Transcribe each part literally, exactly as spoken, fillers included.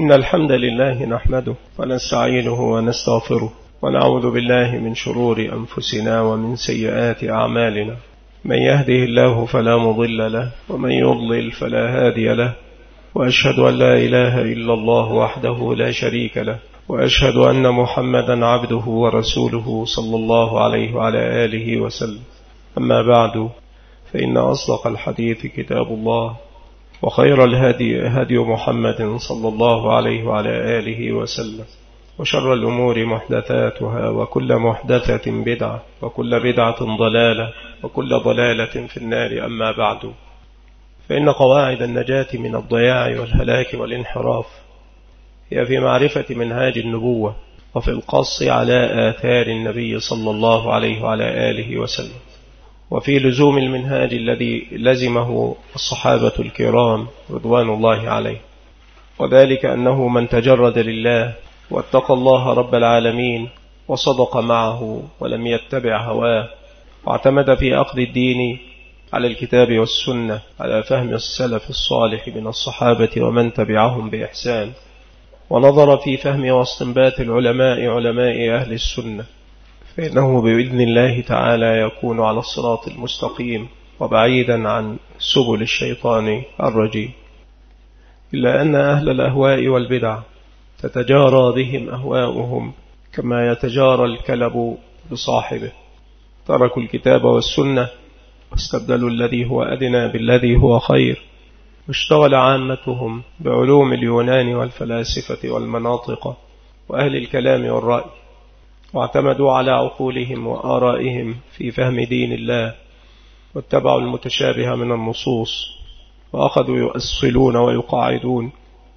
إن الحمد لله نحمده ونستعينه ونستغفره ونعوذ بالله من شرور أنفسنا ومن سيئات أعمالنا. من يهده الله فلا مضل له ومن يضلل فلا هادي له، وأشهد أن لا إله إلا الله وحده لا شريك له، وأشهد أن محمدا عبده ورسوله صلى الله عليه وعلى آله وسلم. أما بعد، فإن أصدق الحديث كتاب الله، وخير الهدي هدي محمد صلى الله عليه وعلى آله وسلم، وشر الأمور محدثاتها، وكل محدثة بدعة، وكل بدعة ضلالة، وكل ضلالة في النار. أما بعد، فإن قواعد النجاة من الضياع والهلاك والانحراف هي في معرفة منهاج النبوة، وفي القص على آثار النبي صلى الله عليه وعلى آله وسلم، وفي لزوم المنهاج الذي لزمه الصحابة الكرام رضوان الله عليه، وذلك أنه من تجرد لله واتقى الله رب العالمين وصدق معه ولم يتبع هواه، واعتمد في أخذ الدين على الكتاب والسنة على فهم السلف الصالح من الصحابة ومن تبعهم بإحسان، ونظر في فهم واستنبات العلماء علماء أهل السنة، فإنه بإذن الله تعالى يكون على الصراط المستقيم وبعيدا عن سبل الشيطان الرجيم. إلا أن أهل الأهواء والبدع تتجارى بهم أهواؤهم كما يتجارى الكلب بصاحبه. تركوا الكتاب والسنة واستبدلوا الذي هو أدنى بالذي هو خير، واشتغل عامتهم بعلوم اليونان والفلاسفة والمناطق وأهل الكلام والرأي، واعتمدوا على عقولهم وآرائهم في فهم دين الله، واتبعوا المتشابه من النصوص، وأخذوا يؤصلون ويقاعدون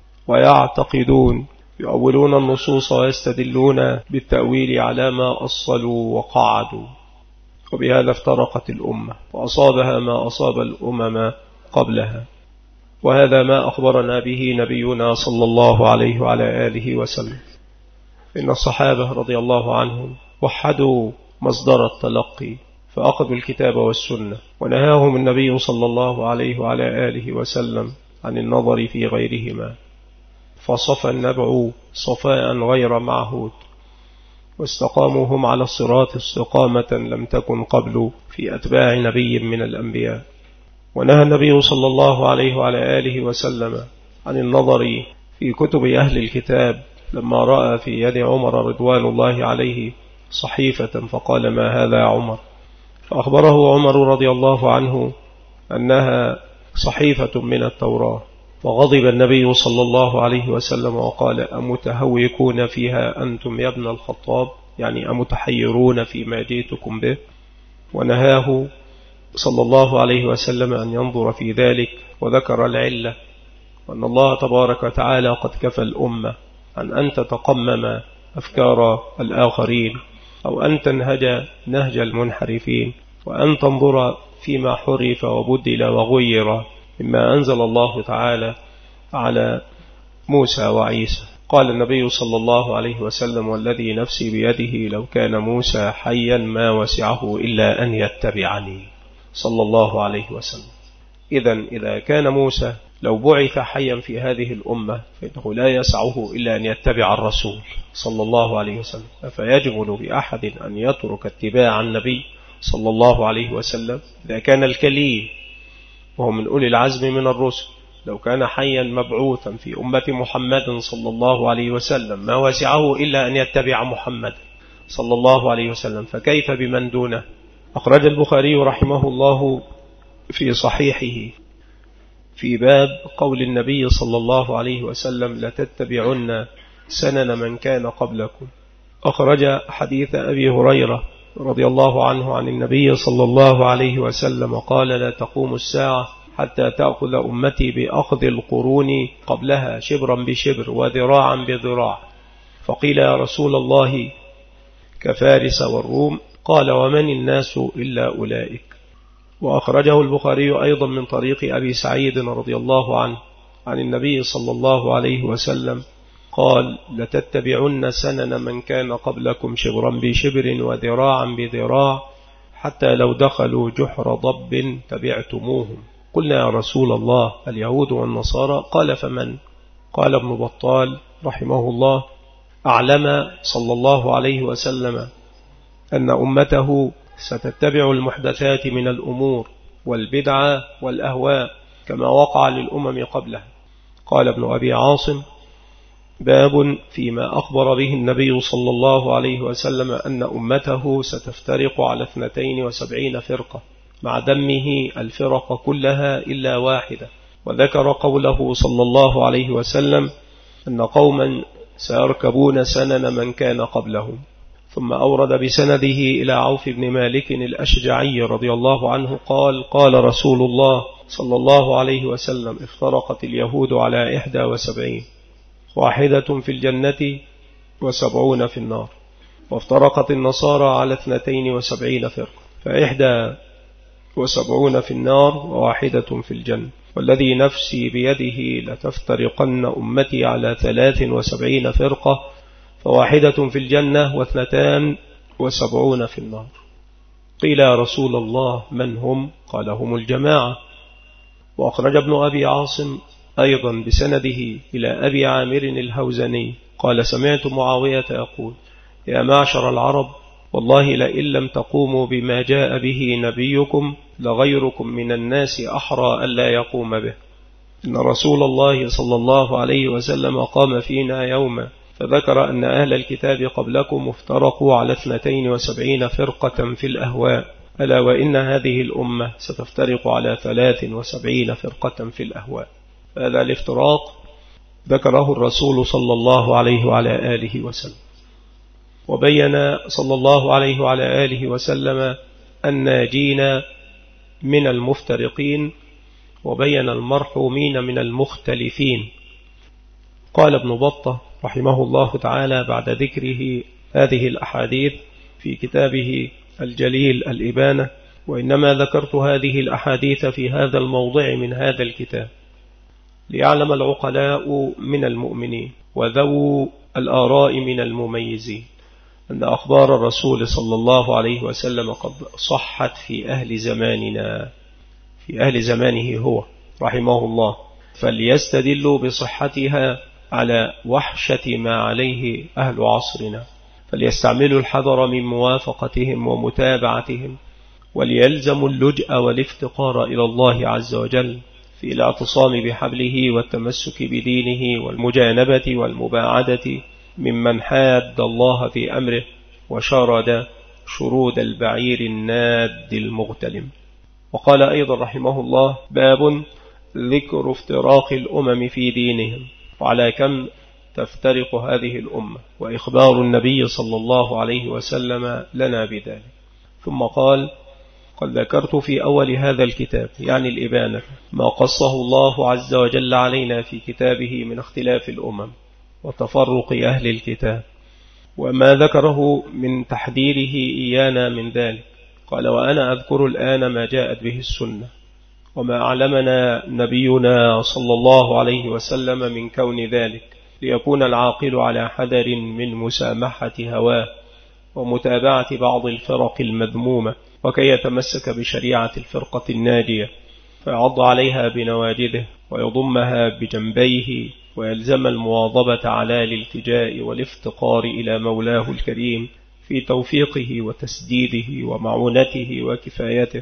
ويعتقدون، يؤولون النصوص ويستدلون بالتأويل على ما أصلوا وقاعدوا. وبهذا افترقت الأمة وأصابها ما أصاب الأمم قبلها، وهذا ما أخبرنا به نبينا صلى الله عليه وعلى آله وسلم. إن الصحابة رضي الله عنهم وحدوا مصدر التلقي، فأخذوا الكتاب والسنة، ونهاهم النبي صلى الله عليه وعلى آله وسلم عن النظر في غيرهما، فصفى النبع صفاء غير معهود، واستقاموا هم على الصراط استقامة لم تكن قبل في أتباع نبي من الأنبياء. ونهى النبي صلى الله عليه وعلى آله وسلم عن النظر في كتب أهل الكتاب لما رأى في يد عمر رضوان الله عليه صحيفة، فقال: ما هذا يا عمر؟ فأخبره عمر رضي الله عنه أنها صحيفة من التوراة، وغضب النبي صلى الله عليه وسلم وقال: أمتهوكون فيها أنتم يا ابن الخطاب؟ يعني أمتحيرون فيما جئتكم به؟ ونهاه صلى الله عليه وسلم أن ينظر في ذلك، وذكر العلة، وأن الله تبارك وتعالى قد كفى الأمة عن أن تتقمم أفكار الآخرين، أو أن تنهج نهج المنحرفين، وأن تنظر فيما حرف وبدل وغير مما أنزل الله تعالى على موسى وعيسى. قال النبي صلى الله عليه وسلم: والذي نفسي بيده لو كان موسى حيا ما وسعه إلا أن يتبعني، صلى الله عليه وسلم. إذن إذا كان موسى لو بعث حيا في هذه الأمة فإنه لا يسعه إلا أن يتبع الرسول صلى الله عليه وسلم، فيجمل بأحد أن يترك اتباع النبي صلى الله عليه وسلم إذا كان الكليم وهو من أولي العزم من الرسل لو كان حيا مبعوثا في أمة محمد صلى الله عليه وسلم ما وسعه إلا أن يتبع محمد صلى الله عليه وسلم، فكيف بمن دونه؟ أخرج البخاري رحمه الله في صحيحه في باب قول النبي صلى الله عليه وسلم: لتتبعن سنن من كان قبلكم. أخرج حديث أبي هريرة رضي الله عنه عن النبي صلى الله عليه وسلم قال: لا تقوم الساعة حتى تأخذ أمتي بأخذ القرون قبلها شبرا بشبر وذراعا بذراع. فقيل: يا رسول الله كفارس والروم؟ قال: ومن الناس إلا أولئك. وأخرجه البخاري أيضا من طريق أبي سعيد رضي الله عنه عن النبي صلى الله عليه وسلم قال: لتتبعن سنن من كان قبلكم شبرا بشبر وذراعا بذراع حتى لو دخلوا جحر ضب تبعتموهم. قلنا: يا رسول الله اليهود والنصارى؟ قال: فمن؟ قال ابن بطال رحمه الله: أعلم صلى الله عليه وسلم أن أمته ستتبع المحدثات من الأمور والبدع والأهواء كما وقع للأمم قبله. قال ابن أبي عاصم: باب فيما أخبر به النبي صلى الله عليه وسلم أن أمته ستفترق على اثنتين وسبعين فرقة مع دمه الفرق كلها إلا واحدة، وذكر قوله صلى الله عليه وسلم أن قوما سيركبون سنن من كان قبلهم. ثم أورد بسنده إلى عوف بن مالك الأشجعي رضي الله عنه قال: قال رسول الله صلى الله عليه وسلم: افترقت اليهود على إحدى وسبعين، واحدة في الجنة وسبعون في النار، وافترقت النصارى على اثنتين وسبعين فرقة، فإحدى وسبعون في النار وواحدة في الجنة، والذي نفسي بيده لتفترقن أمتي على ثلاث وسبعين فرقة، فواحدة في الجنة واثنتان وسبعون في النار. قيل: يا رسول الله من هم؟ قال: هم الجماعة. وأخرج ابن أبي عاصم أيضا بسنده إلى أبي عامر الهوزني قال: سمعت معاوية يقول: يا معشر العرب، والله لئن لم تقوموا بما جاء به نبيكم لغيركم من الناس أحرى ألا يقوم به. إن رسول الله صلى الله عليه وسلم قام فينا يوما فذكر أن أهل الكتاب قبلكم افترقوا على اثنتين وسبعين فرقة في الأهواء، ألا وإن هذه الأمة ستفترق على ثلاث وسبعين فرقة في الأهواء. هذا الافتراق ذكره الرسول صلى الله عليه وعلى آله وسلم، وبين صلى الله عليه وعلى آله وسلم الناجين من المفترقين، وبين المرحومين من المختلفين. قال ابن بطة رحمه الله تعالى بعد ذكره هذه الأحاديث في كتابه الجليل الإبانة: وإنما ذكرت هذه الأحاديث في هذا الموضع من هذا الكتاب ليعلم العقلاء من المؤمنين وذو الآراء من المميزين أن أخبار الرسول صلى الله عليه وسلم قد صحت في أهل زماننا، في أهل زمانه هو رحمه الله، فليستدلوا بصحتها على وحشة ما عليه أهل عصرنا، فليستعملوا الحذر من موافقتهم ومتابعتهم، وليلزموا اللجأ والافتقار إلى الله عز وجل في الاعتصام بحبله والتمسك بدينه والمجانبة والمباعدة ممن حاد الله في أمره وشرد شرود البعير الناد المغتلم. وقال أيضا رحمه الله: باب ذكر افتراق الأمم في دينهم وعلى كم تفترق هذه الأمة، وإخبار النبي صلى الله عليه وسلم لنا بذلك. ثم قال: قد ذكرت في أول هذا الكتاب يعني الإبانة ما قصه الله عز وجل علينا في كتابه من اختلاف الأمم وتفرق أهل الكتاب، وما ذكره من تحذيره إيانا من ذلك. قال: وأنا أذكر الآن ما جاءت به السنة وما علمنا نبينا صلى الله عليه وسلم من كون ذلك، ليكون العاقل على حذر من مسامحة هواه ومتابعة بعض الفرق المذمومة، وكي يتمسك بشريعة الفرقة الناجية فيعض عليها بنواجذه ويضمها بجنبيه، ويلزم المواظبة على الالتجاء والافتقار إلى مولاه الكريم في توفيقه وتسديده ومعونته وكفايته.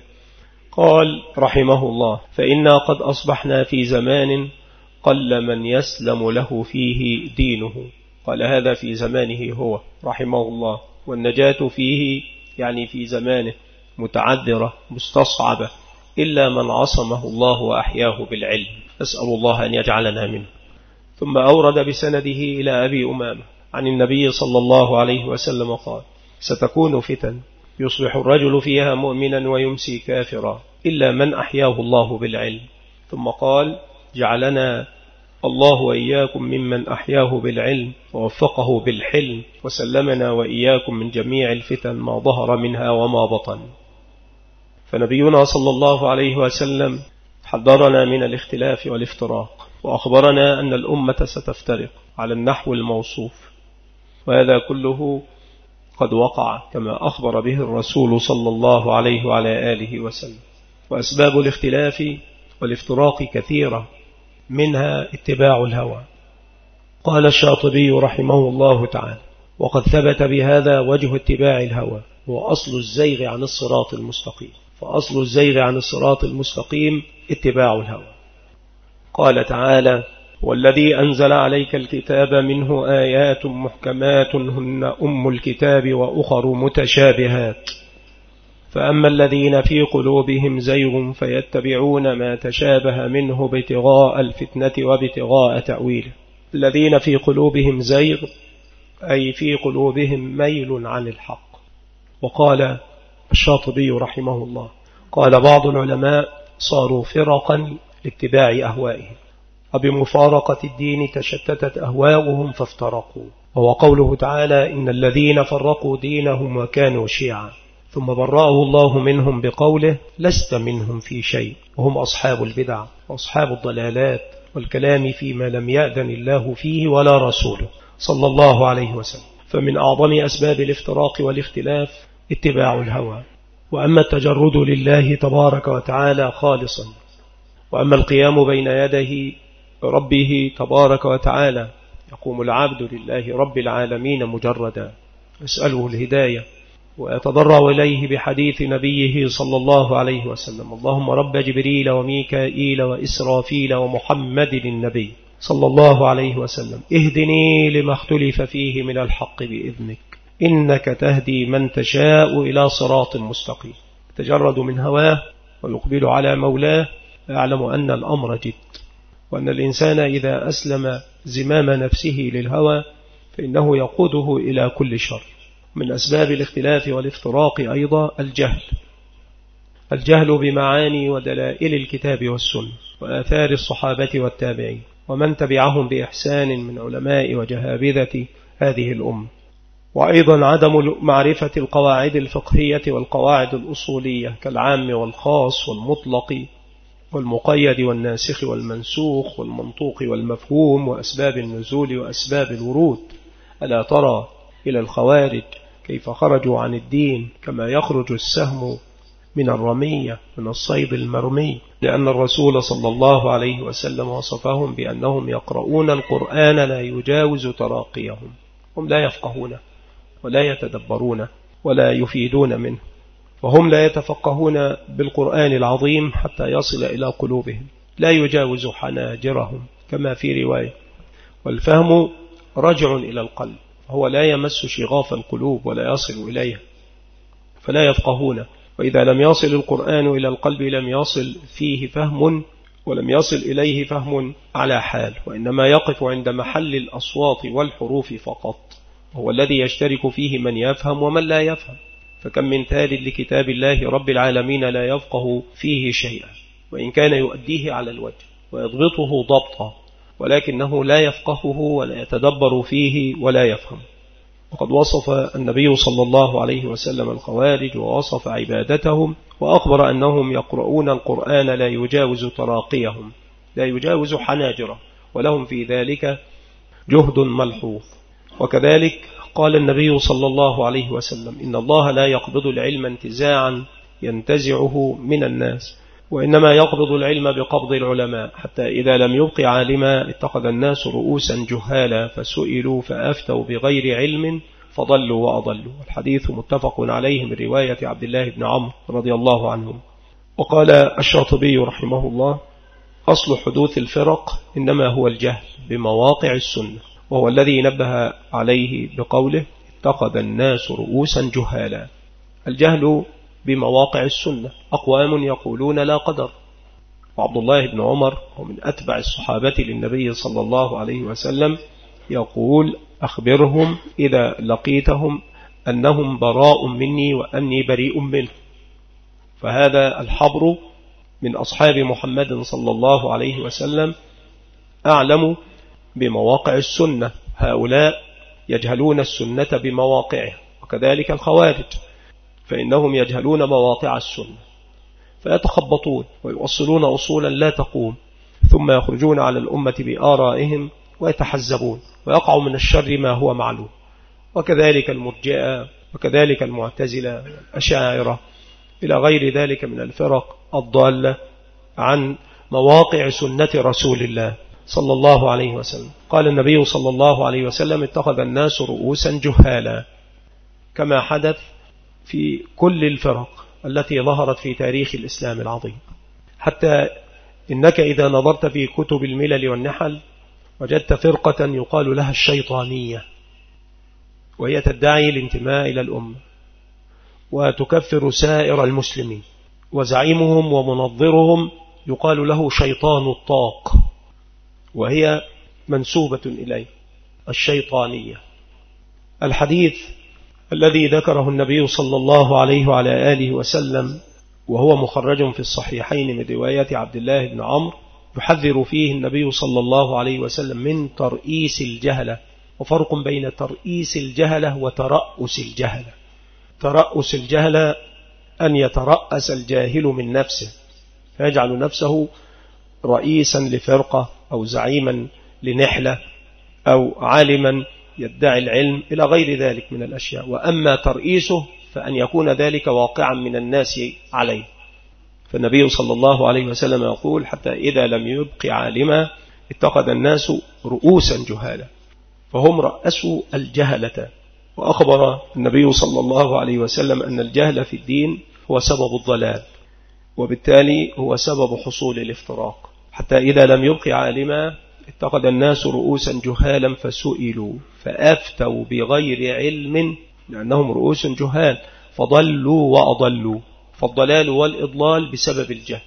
قال رحمه الله: فإنا قد أصبحنا في زمان قل من يسلم له فيه دينه. قال: هذا في زمانه هو رحمه الله، والنجاة فيه يعني في زمانه متعذرة مستصعبة إلا من عصمه الله وأحياه بالعلم، أسأل الله أن يجعلنا منه. ثم أورد بسنده إلى أبي أمامة عن النبي صلى الله عليه وسلم قال: ستكون فتن يصبح الرجل فيها مؤمنا ويمسي كافرا إلا من أحياه الله بالعلم. ثم قال: جعلنا الله وإياكم ممن أحياه بالعلم ووفقه بالحلم، وسلمنا وإياكم من جميع الفتن ما ظهر منها وما بطن. فنبينا صلى الله عليه وسلم حذرنا من الاختلاف والافتراق، وأخبرنا أن الأمة ستفترق على النحو الموصوف، وهذا كله قد وقع كما أخبر به الرسول صلى الله عليه وعلى آله وسلم. وأسباب الاختلاف والافتراق كثيرة، منها اتباع الهوى قال الشاطبي رحمه الله تعالى: وقد ثبت بهذا وجه اتباع الهوى وأصل الزيغ عن الصراط المستقيم. فأصل الزيغ عن الصراط المستقيم اتباع الهوى. قال تعالى: والذي أنزل عليك الكتاب منه آيات محكمات هن أم الكتاب وأخر متشابهات فأما الذين في قلوبهم زيغ فيتبعون ما تشابه منه ابتغاء الفتنة وابتغاء تأويله. الذين في قلوبهم زيغ أي في قلوبهم ميل عن الحق. وقال الشاطبي رحمه الله: قال بعض العلماء: صاروا فرقا لاتباع أهوائهم، وبمفارقة الدين تشتتت أهواؤهم فافترقوا. وهو قوله تعالى: إن الذين فرقوا دينهم وكانوا شيعا ثم برأه الله منهم بقوله: لست منهم في شيء، وهم أصحاب البدع وأصحاب الضلالات والكلام فيما لم يأذن الله فيه ولا رسوله صلى الله عليه وسلم. فمن أعظم أسباب الافتراق والاختلاف اتباع الهوى. وأما التجرد لله تبارك وتعالى خالصا، وأما القيام بين يديه ربه تبارك وتعالى، يقوم العبد لله رب العالمين مجردا يسأله الهداية ويتضرع إليه بحديث نبيه صلى الله عليه وسلم: اللهم رب جبريل وميكائيل وإسرافيل ومحمد النبي صلى الله عليه وسلم اهدني لما اختلف فيه من الحق بإذنك إنك تهدي من تشاء إلى صراط مستقيم. تجرد من هواه ويقبل على مولاه، يعلم أن الأمر جد، وأن الإنسان إذا أسلم زمام نفسه للهوى فإنه يقوده إلى كل شر. من أسباب الاختلاف والافتراق أيضا الجهل الجهل بمعاني ودلائل الكتاب والسنة وآثار الصحابة والتابعين ومن تبعهم بإحسان من علماء وجهابذة هذه الأمة. وأيضا عدم معرفة القواعد الفقهية والقواعد الأصولية كالعام والخاص والمطلق والمقيد والناسخ والمنسوخ والمنطوق والمفهوم وأسباب النزول وأسباب الورود. ألا ترى إلى الخوارج كيف خرجوا عن الدين كما يخرج السهم من الرمية من الصيد المرمي، لأن الرسول صلى الله عليه وسلم وصفهم بأنهم يقرؤون القرآن لا يجاوز تراقيهم. هم لا يفقهون ولا يتدبرون ولا يفيدون منه، وهم لا يتفقهون بالقرآن العظيم حتى يصل إلى قلوبهم، لا يجاوز حناجرهم كما في رواية. والفهم رجع إلى القلب، هو لا يمس شغاف القلوب ولا يصل إليها، فلا يفقهون. وإذا لم يصل القرآن إلى القلب لم يصل فيه فهم، ولم يصل إليه فهم على حال، وإنما يقف عند محل الأصوات والحروف فقط، هو الذي يشترك فيه من يفهم ومن لا يفهم. فكم من تال لكتاب الله رب العالمين لا يفقه فيه شيئا، وإن كان يؤديه على الوجه ويضبطه ضبطا، ولكنه لا يفقهه ولا يتدبر فيه ولا يفهم. وقد وصف النبي صلى الله عليه وسلم الخوارج ووصف عبادتهم، وأخبر أنهم يقرؤون القرآن لا يجاوز تراقيهم، لا يجاوز حناجره، ولهم في ذلك جهد ملحوظ. وكذلك قال النبي صلى الله عليه وسلم: إن الله لا يقبض العلم انتزاعا ينتزعه من الناس، وإنما يقبض العلم بقبض العلماء، حتى إذا لم يبق عالما اتخذ الناس رؤوسا جهالا فسئلوا فأفتوا بغير علم فضلوا وأضلوا. الحديث متفق عليه من رواية عبد الله بن عمرو رضي الله عنهم. وقال الشاطبي رحمه الله: أصل حدوث الفرق إنما هو الجهل بمواقع السنة، وهو الذي نبه عليه بقوله: اتخذ الناس رؤوسا جهالا. الجهل بمواقع السنة. أقوام يقولون لا قدر، وعبد الله بن عمر ومن أتبع الصحابة للنبي صلى الله عليه وسلم يقول: أخبرهم إذا لقيتهم أنهم براء مني وأني بريء منه. فهذا الحبر من أصحاب محمد صلى الله عليه وسلم أعلم بمواقع السنة. هؤلاء يجهلون السنة بمواقعها، وكذلك الخوارج فإنهم يجهلون مواقع السنة فيتخبطون ويوصلون أصولا لا تقوم، ثم يخرجون على الأمة بآرائهم ويتحزبون ويقع من الشر ما هو معلوم. وكذلك المرجئة وكذلك المعتزلة والأشاعرة إلى غير ذلك من الفرق الضالة عن مواقع سنة رسول الله صلى الله عليه وسلم. قال النبي صلى الله عليه وسلم: اتخذ الناس رؤوسا جهالا، كما حدث في كل الفرق التي ظهرت في تاريخ الإسلام العظيم. حتى إنك إذا نظرت في كتب الملل والنحل وجدت فرقة يقال لها الشيطانية، وهي تدعي الانتماء إلى الأمة وتكفر سائر المسلمين، وزعيمهم ومنظرهم يقال له شيطان الطاق، وهي منسوبة إليه الشيطانية. الحديث الذي ذكره النبي صلى الله عليه وعلى آله وسلم وهو مخرج في الصحيحين من رواية عبد الله بن عمرو يحذر فيه النبي صلى الله عليه وسلم من ترئيس الجهلة، وفرق بين ترئيس الجهلة وترأس الجهلة. ترأس الجهلة أن يترأس الجاهل من نفسه فيجعل نفسه رئيسا لفرقة أو زعيما لنحلة أو عالما يدعي العلم إلى غير ذلك من الأشياء. وأما ترئيسه فأن يكون ذلك واقعا من الناس عليه. فالنبي صلى الله عليه وسلم يقول: حتى إذا لم يبق عالما اتخذ الناس رؤوسا جهالا، فهم رأسوا الجهلة. وأخبر النبي صلى الله عليه وسلم أن الجهل في الدين هو سبب الضلال، وبالتالي هو سبب حصول الافتراق. حتى إذا لم يبق عالما اتخذ الناس رؤوسا جهالا فسئلوا فأفتوا بغير علم، لأنهم رؤوس جهال فضلوا وأضلوا. فالضلال والإضلال بسبب الجهل.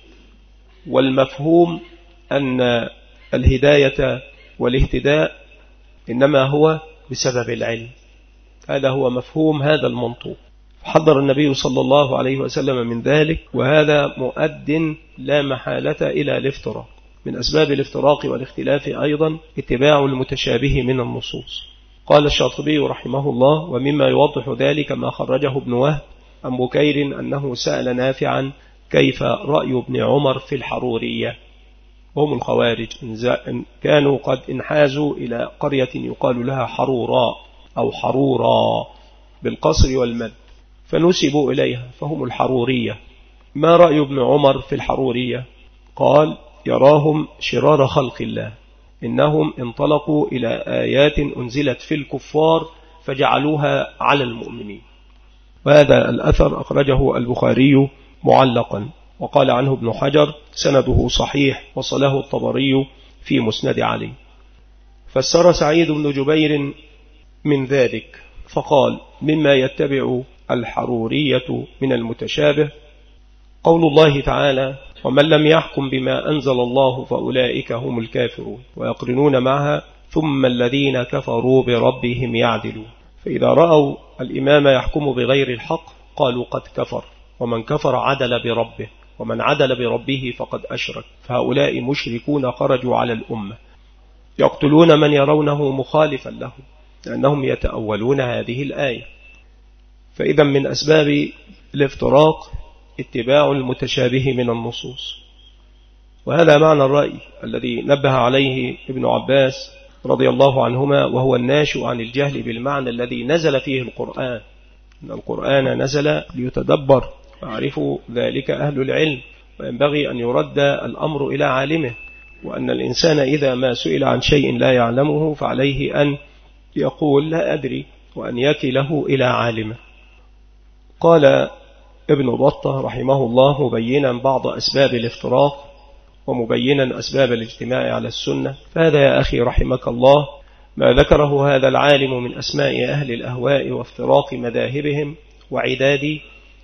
والمفهوم أن الهداية والاهتداء إنما هو بسبب العلم. هذا هو مفهوم هذا المنطوق. حذر النبي صلى الله عليه وسلم من ذلك، وهذا مؤد لا محالة إلى الافتراق. من أسباب الافتراق والاختلاف أيضا اتباع المتشابه من النصوص. قال الشاطبي رحمه الله: ومما يوضح ذلك ما خرجه ابن وهب عن بكير أنه سأل نافعا كيف رأي ابن عمر في الحرورية، وهم الخوارج كانوا قد انحازوا إلى قرية يقال لها حروراء أو حرورا بالقصر والمد، فنسبوا إليها فهم الحرورية. ما رأي ابن عمر في الحرورية؟ قال: يراهم شرار خلق الله، إنهم انطلقوا إلى آيات أنزلت في الكفار فجعلوها على المؤمنين. وهذا الأثر أخرجه البخاري معلقا، وقال عنه ابن حجر: سنده صحيح، وصله الطبري في مسند علي. فسر سعيد بن جبير من ذلك فقال: مما يتبع الحرورية من المتشابه قول الله تعالى: ومن لم يحكم بما أنزل الله فأولئك هم الكافرون، ويقرنون معها ثم الذين كفروا بربهم يعدلون. فإذا رأوا الإمام يحكم بغير الحق قالوا قد كفر، ومن كفر عدل بربه، ومن عدل بربه فقد أشرك، فهؤلاء مشركون خرجوا على الأمة يقتلون من يرونه مخالفا له، لأنهم يتأولون هذه الآية. فإذا من أسباب الافتراق اتباع المتشابه من النصوص. وهذا معنى الرأي الذي نبه عليه ابن عباس رضي الله عنهما، وهو الناشئ عن الجهل بالمعنى الذي نزل فيه القرآن. إن القرآن نزل ليتدبر، ويعرفوا ذلك أهل العلم، وينبغي أن يرد الأمر إلى عالمه، وأن الإنسان إذا ما سئل عن شيء لا يعلمه فعليه أن يقول لا أدري، وأن يكله إلى عالمه. قال ابن بطة رحمه الله مبينا بعض أسباب الافتراق ومبينا أسباب الاجتماع على السنة: فهذا يا أخي رحمك الله ما ذكره هذا العالم من أسماء أهل الأهواء وافتراق مذاهبهم وعداد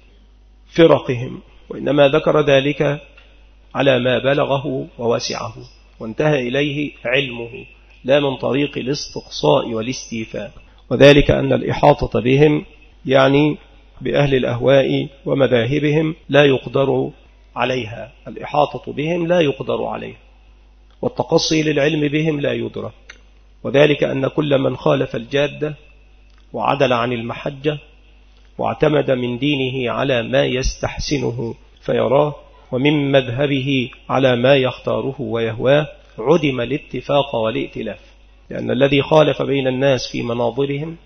فرقهم، وإنما ذكر ذلك على ما بلغه ووسعه وانتهى إليه علمه، لا من طريق الاستقصاء والاستيفاء. وذلك أن الإحاطة بهم يعني بأهل الأهواء ومذاهبهم لا يقدر عليها، الإحاطة بهم لا يقدر عليها، والتقصي للعلم بهم لا يدرك. وذلك أن كل من خالف الجادة وعدل عن المحجة واعتمد من دينه على ما يستحسنه فيراه، ومن مذهبه على ما يختاره ويهواه، عدم الاتفاق والائتلاف. لأن الذي خالف بين الناس في مناظرهم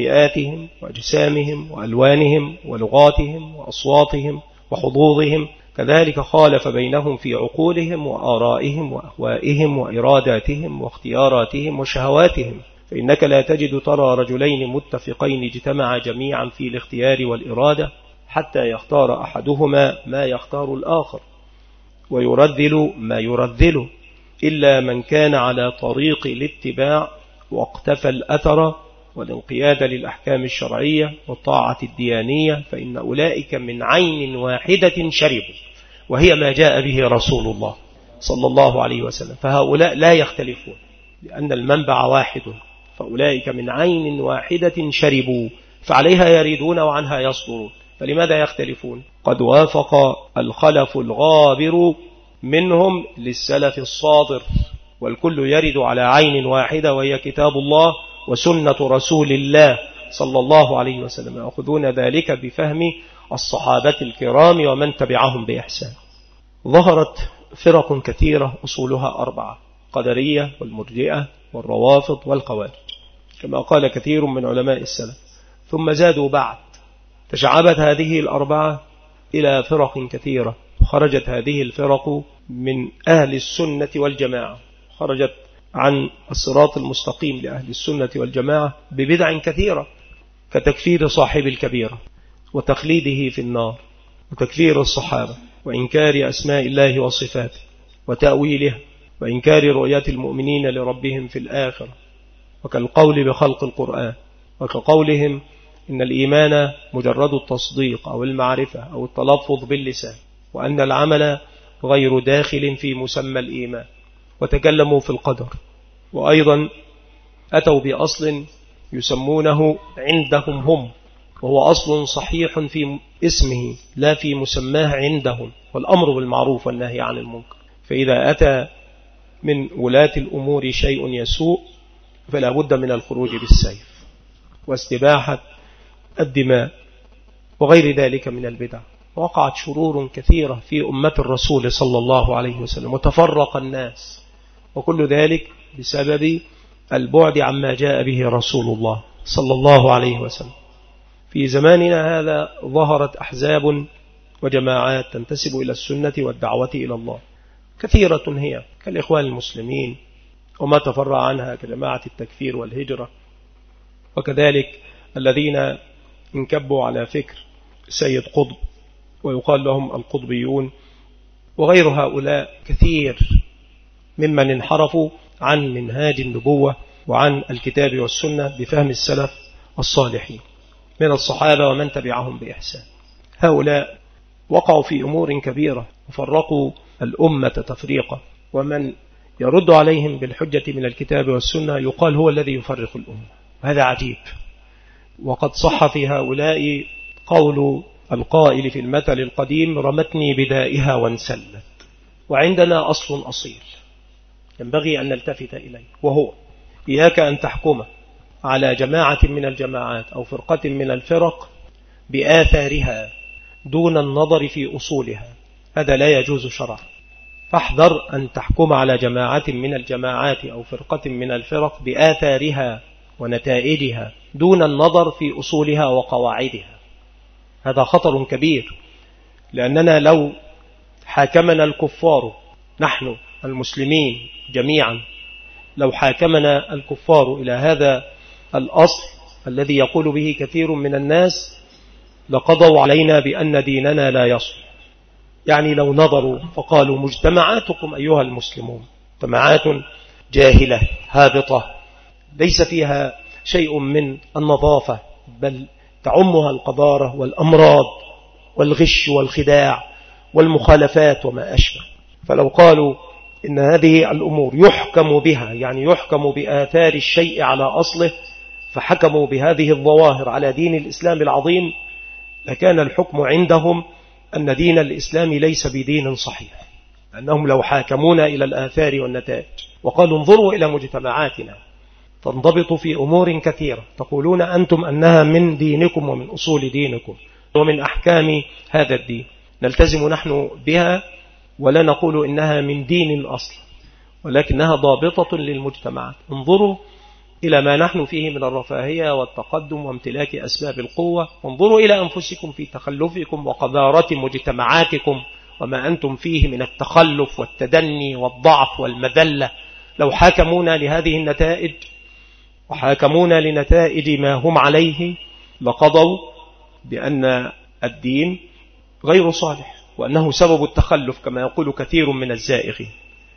وهيئاتهم وأجسامهم وألوانهم ولغاتهم وأصواتهم وحظوظهم كذلك خالف بينهم في عقولهم وآرائهم وأهوائهم وإراداتهم واختياراتهم وشهواتهم، فإنك لا تجد ترى رجلين متفقين اجتمعا جميعا في الاختيار والإرادة حتى يختار أحدهما ما يختار الآخر ويرذل ما يرذله، إلا من كان على طريق الاتباع واقتفى الأثر والانقياد للأحكام الشرعية والطاعة الديانية، فإن أولئك من عين واحدة شربوا، وهي ما جاء به رسول الله صلى الله عليه وسلم. فهؤلاء لا يختلفون لأن المنبع واحد، فأولئك من عين واحدة شربوا فعليها يريدون وعنها يصدرون. فلماذا يختلفون؟ قد وافق الخلف الغابر منهم للسلف الصادر، والكل يرد على عين واحدة وهي كتاب الله وسنة رسول الله صلى الله عليه وسلم، يأخذون ذلك بفهم الصحابة الكرام ومن تبعهم بإحسان. ظهرت فرق كثيرة أصولها أربعة: قدرية والمرجئة والروافض والخوارج، كما قال كثير من علماء السلف، ثم زادوا بعد. تشعبت هذه الأربعة إلى فرق كثيرة، خرجت هذه الفرق من أهل السنة والجماعة، خرجت عن الصراط المستقيم لأهل السنة والجماعة ببدع كثيرة، كتكفير صاحب الكبيرة وتخليده في النار وتكفير الصحابة وإنكار أسماء الله وصفاته وتأويلها وإنكار رؤية المؤمنين لربهم في الآخرة، وكالقول بخلق القرآن، وكقولهم إن الإيمان مجرد التصديق أو المعرفة أو التلفظ باللسان، وأن العمل غير داخل في مسمى الإيمان، وتكلموا في القدر. وأيضا أتوا بأصل يسمونه عندهم هم، وهو أصل صحيح في اسمه لا في مسماه عندهم، والأمر بالمعروف والنهي عن المنكر. فإذا أتى من ولاة الأمور شيء يسوء فلا بد من الخروج بالسيف واستباحة الدماء وغير ذلك من البدع. وقعت شرور كثيرة في أمة الرسول صلى الله عليه وسلم وتفرق الناس، وكل ذلك بسبب البعد عما جاء به رسول الله صلى الله عليه وسلم. في زماننا هذا ظهرت أحزاب وجماعات تنتسب إلى السنة والدعوة إلى الله، كثيرة هي، كالإخوان المسلمين وما تفرع عنها كجماعة التكفير والهجرة، وكذلك الذين انكبوا على فكر سيد قطب ويقال لهم القطبيون، وغير هؤلاء كثير ممن انحرفوا عن منهاج النبوة وعن الكتاب والسنة بفهم السلف الصالحين من الصحابة ومن تبعهم بإحسان. هؤلاء وقعوا في أمور كبيرة وفرقوا الأمة تفريقا، ومن يرد عليهم بالحجة من الكتاب والسنة يقال هو الذي يفرق الأمة. هذا عجيب. وقد صح في هؤلاء قول القائل في المثل القديم: رمتني بدائها وانسلت. وعندنا أصل أصيل ينبغي أن نلتفت إليه، وهو إياك أن تحكم على جماعة من الجماعات أو فرقة من الفرق بآثارها دون النظر في أصولها، هذا لا يجوز شرعا. فاحذر أن تحكم على جماعة من الجماعات أو فرقة من الفرق بآثارها ونتائجها دون النظر في أصولها وقواعدها، هذا خطر كبير. لأننا لو حاكمنا الكفار، نحن المسلمين جميعا، لو حاكمنا الكفار إلى هذا الأصل الذي يقول به كثير من الناس لقضوا علينا بأن ديننا لا يصلح. يعني لو نظروا فقالوا: مجتمعاتكم أيها المسلمون جماعات جاهلة هابطة ليس فيها شيء من النظافة، بل تعمها القذارة والأمراض والغش والخداع والمخالفات وما أشبه. فلو قالوا إن هذه الأمور يحكم بها، يعني يحكم بآثار الشيء على أصله، فحكموا بهذه الظواهر على دين الإسلام العظيم، لكان الحكم عندهم أن دين الإسلام ليس بدين صحيح، أنهم لو حاكمونا إلى الآثار والنتائج وقالوا: انظروا إلى مجتمعاتنا تنضبط في أمور كثيرة تقولون أنتم أنها من دينكم ومن أصول دينكم ومن أحكام هذا الدين، نلتزم نحن بها ولا نقول إنها من دين الأصل، ولكنها ضابطة للمجتمعات. انظروا إلى ما نحن فيه من الرفاهية والتقدم وامتلاك أسباب القوة، وانظروا إلى أنفسكم في تخلفكم وقذارة مجتمعاتكم وما أنتم فيه من التخلف والتدني والضعف والمذلة، لو حاكمونا لهذه النتائج وحاكمونا لنتائج ما هم عليه لقضوا بأن الدين غير صالح وأنه سبب التخلف كما يقول كثير من الزائغين.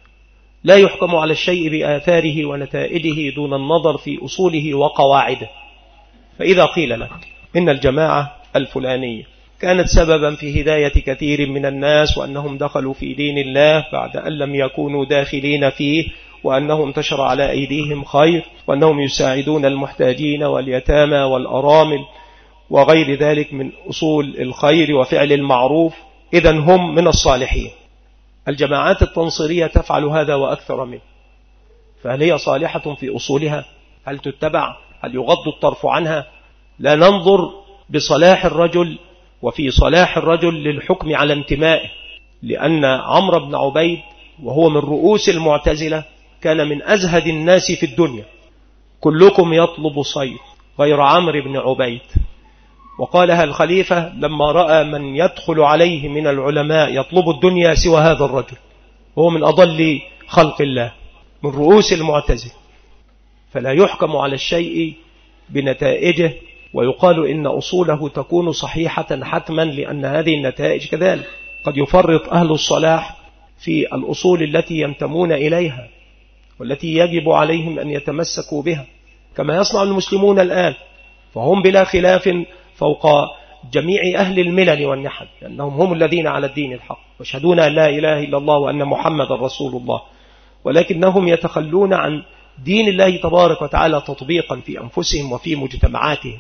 لا يحكم على الشيء بآثاره ونتائجه دون النظر في أصوله وقواعده. فإذا قيل لك إن الجماعة الفلانية كانت سببا في هداية كثير من الناس وأنهم دخلوا في دين الله بعد أن لم يكونوا داخلين فيه، وأنهم انتشر على أيديهم خير، وأنهم يساعدون المحتاجين واليتامى والأرامل وغير ذلك من أصول الخير وفعل المعروف، إذن هم من الصالحين. الجماعات التنصيرية تفعل هذا وأكثر منه، فهل هي صالحة في أصولها؟ هل تتبع؟ هل يغض الطرف عنها؟ لا ننظر بصلاح الرجل وفي صلاح الرجل للحكم على انتمائه، لأن عمرو بن عبيد وهو من رؤوس المعتزلة كان من أزهد الناس في الدنيا، كلكم يطلب صيد غير عمرو بن عبيد. وقالها الخليفة لما رأى من يدخل عليه من العلماء يطلب الدنيا سوى هذا الرجل، وهو من أضل خلق الله من رؤوس المعتزلة. فلا يحكم على الشيء بنتائجه ويقال إن أصوله تكون صحيحة حتما، لأن هذه النتائج كذلك قد يفرط أهل الصلاح في الأصول التي ينتمون إليها والتي يجب عليهم أن يتمسكوا بها كما يصنع المسلمون الآن، فهم بلا خلاف فوق جميع أهل الملل والنحل، لأنهم هم الذين على الدين الحق ويشهدون أن لا إله إلا الله وأن محمد رسول الله، ولكنهم يتخلون عن دين الله تبارك وتعالى تطبيقا في أنفسهم وفي مجتمعاتهم،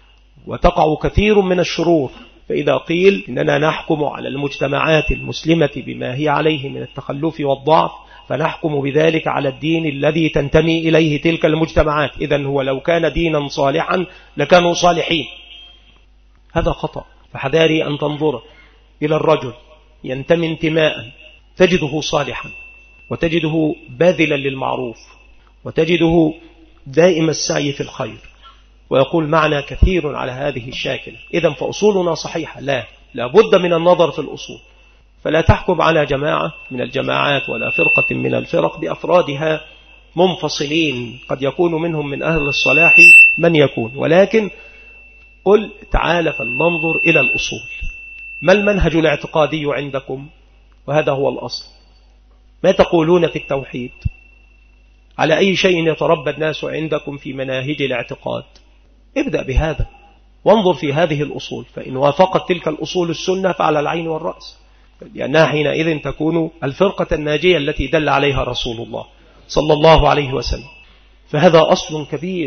وتقع كثير من الشرور. فإذا قيل إننا نحكم على المجتمعات المسلمة بما هي عليه من التخلف والضعف، فنحكم بذلك على الدين الذي تنتمي إليه تلك المجتمعات، إذن هو لو كان دينا صالحا لكانوا صالحين. هذا خطأ. فحذاري أن تنظر إلى الرجل ينتمي انتماء تجده صالحا وتجده باذلا للمعروف وتجده دائم السعي في الخير ويقول معنا كثير على هذه الشاكلة، إذن فأصولنا صحيحة. لا، لا بد من النظر في الأصول. فلا تحكم على جماعة من الجماعات ولا فرقة من الفرق بأفرادها منفصلين، قد يكون منهم من أهل الصلاح من يكون، ولكن قل تعالى فلننظر إلى الأصول. ما المنهج الاعتقادي عندكم؟ وهذا هو الأصل. ما تقولون في التوحيد؟ على أي شيء يتربى الناس عندكم في مناهج الاعتقاد؟ ابدأ بهذا وانظر في هذه الأصول، فإن وافقت تلك الأصول السنة فعلى العين والرأس، لأنها حينئذ تكون الفرقة الناجية التي دل عليها رسول الله صلى الله عليه وسلم. فهذا أصل كبير،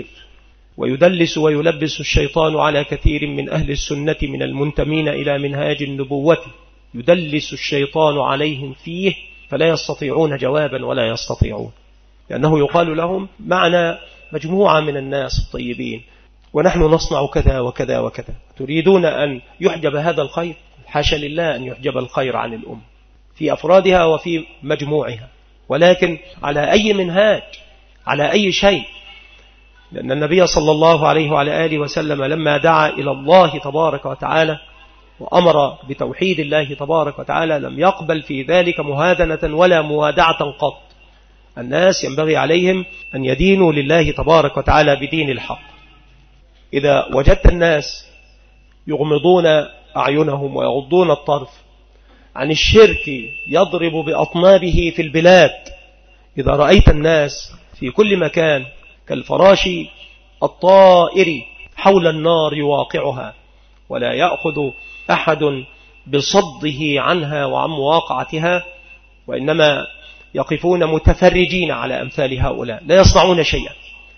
ويدلس ويلبس الشيطان على كثير من أهل السنة من المنتمين إلى منهاج النبوة، يدلس الشيطان عليهم فيه فلا يستطيعون جوابا ولا يستطيعون، لأنه يقال لهم معنا مجموعة من الناس الطيبين ونحن نصنع كذا وكذا وكذا، تريدون أن يحجب هذا الخير؟ حاشا لله أن يحجب الخير عن الأمة في أفرادها وفي مجموعها، ولكن على أي منهاج، على أي شيء؟ لأن النبي صلى الله عليه وعلى آله وسلم لما دعا إلى الله تبارك وتعالى وأمر بتوحيد الله تبارك وتعالى لم يقبل في ذلك مهادنة ولا موادعة قط. الناس ينبغي عليهم أن يدينوا لله تبارك وتعالى بدين الحق. إذا وجدت الناس يغمضون أعينهم ويغضون الطرف عن الشرك يضرب بأطنابه في البلاد، إذا رأيت الناس في كل مكان كالفراش الطائر حول النار يواقعها ولا يأخذ أحد بصده عنها وعن مواقعتها، وإنما يقفون متفرجين على أمثال هؤلاء لا يصنعون شيئا،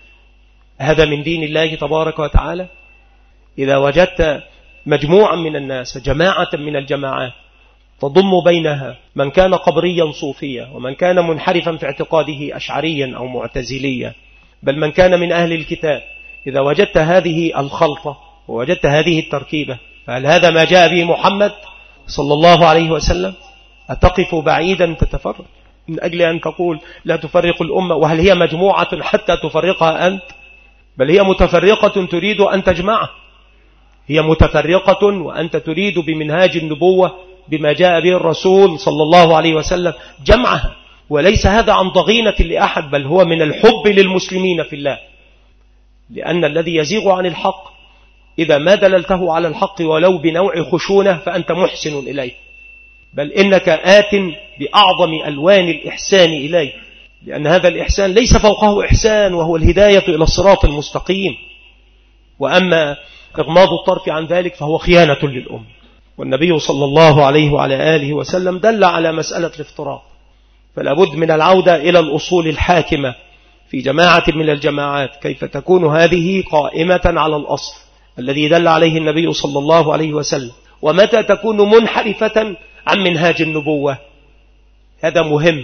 هذا من دين الله تبارك وتعالى؟ إذا وجدت مجموعا من الناس، جماعة من الجماعات تضم بينها من كان قبريا صوفيا ومن كان منحرفا في اعتقاده أشعريا أو معتزليا، بل من كان من أهل الكتاب، إذا وجدت هذه الخلطة ووجدت هذه التركيبة، فهل هذا ما جاء به محمد صلى الله عليه وسلم؟ أتقف بعيدا تتفرق من أجل أن تقول لا تفرق الأمة؟ وهل هي مجموعة حتى تفرقها أنت؟ بل هي متفرقة تريد أن تجمعها، هي متفرقة وأنت تريد بمنهاج النبوة بما جاء به الرسول صلى الله عليه وسلم جمعها، وليس هذا عن ضغينة لأحد، بل هو من الحب للمسلمين في الله. لأن الذي يزيغ عن الحق إذا ما دللته على الحق ولو بنوع خشونة فأنت محسن إليه، بل إنك آت بأعظم ألوان الإحسان إليه، لأن هذا الإحسان ليس فوقه إحسان، وهو الهداية إلى الصراط المستقيم. وأما إغماض الطرف عن ذلك فهو خيانة للأمة. والنبي صلى الله عليه وعلى آله وسلم دل على مسألة الافتراق، فلا بد من العودة إلى الأصول الحاكمة في جماعة من الجماعات، كيف تكون هذه قائمة على الأصل الذي دل عليه النبي صلى الله عليه وسلم، ومتى تكون منحرفة عن منهاج النبوة. هذا مهم.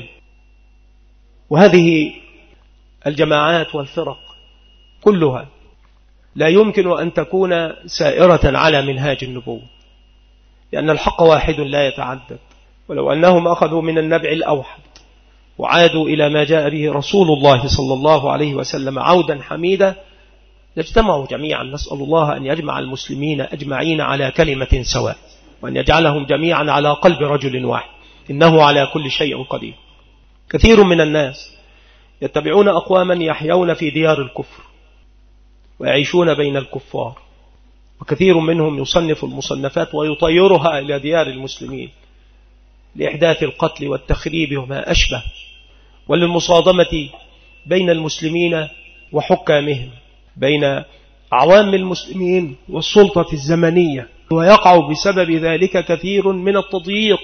وهذه الجماعات والفرق كلها لا يمكن أن تكون سائرة على منهاج النبوة، لأن الحق واحد لا يتعدد. ولو أنهم أخذوا من النبع الأوحد وعادوا إلى ما جاء به رسول الله صلى الله عليه وسلم عودا حميدا لاجتمعوا جميعا. نسأل الله أن يجمع المسلمين أجمعين على كلمة سواء، وأن يجعلهم جميعا على قلب رجل واحد، إنه على كل شيء قدير. كثير من الناس يتبعون أقواما يحيون في ديار الكفر ويعيشون بين الكفار، وكثير منهم يصنف المصنفات ويطيرها إلى ديار المسلمين لإحداث القتل والتخريب وما أشبه، وللمصادمة بين المسلمين وحكامهم، بين عوام المسلمين والسلطة الزمنية. ويقع بسبب ذلك كثير من التضييق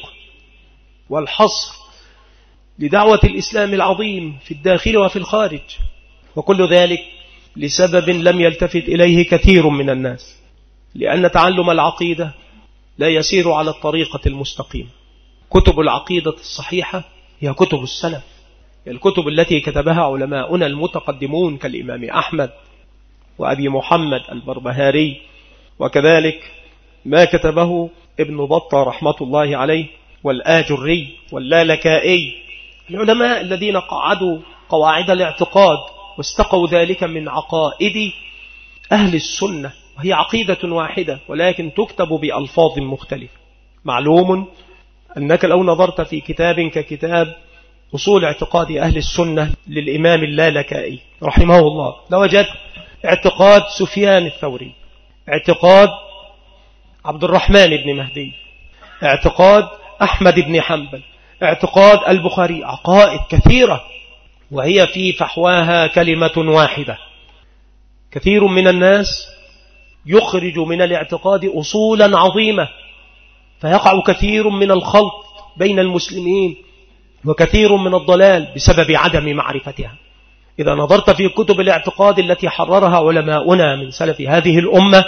والحصر لدعوة الإسلام العظيم في الداخل وفي الخارج، وكل ذلك لسبب لم يلتفت إليه كثير من الناس، لأن تعلم العقيدة لا يسير على الطريقة المستقيمة. كتب العقيدة الصحيحة هي كتب السلف، هي الكتب التي كتبها علماؤنا المتقدمون كالإمام أحمد وأبي محمد البربهاري، وكذلك ما كتبه ابن بطة رحمة الله عليه والآجري واللالكائي، العلماء الذين قعدوا قواعد الاعتقاد واستقوا ذلك من عقائد أهل السنة، وهي عقيدة واحدة ولكن تكتب بألفاظ مختلفة. معلوم أنك لو نظرت في كتاب ككتاب أصول اعتقاد أهل السنة للإمام اللالكائي رحمه الله لوجدت اعتقاد سفيان الثوري، اعتقاد عبد الرحمن بن مهدي، اعتقاد أحمد بن حنبل، اعتقاد البخاري، عقائد كثيرة وهي في فحواها كلمة واحدة. كثير من الناس يخرج من الاعتقاد أصولا عظيمة، فيقع كثير من الخلط بين المسلمين وكثير من الضلال بسبب عدم معرفتها. إذا نظرت في كتب الاعتقاد التي حررها علماؤنا من سلف هذه الأمة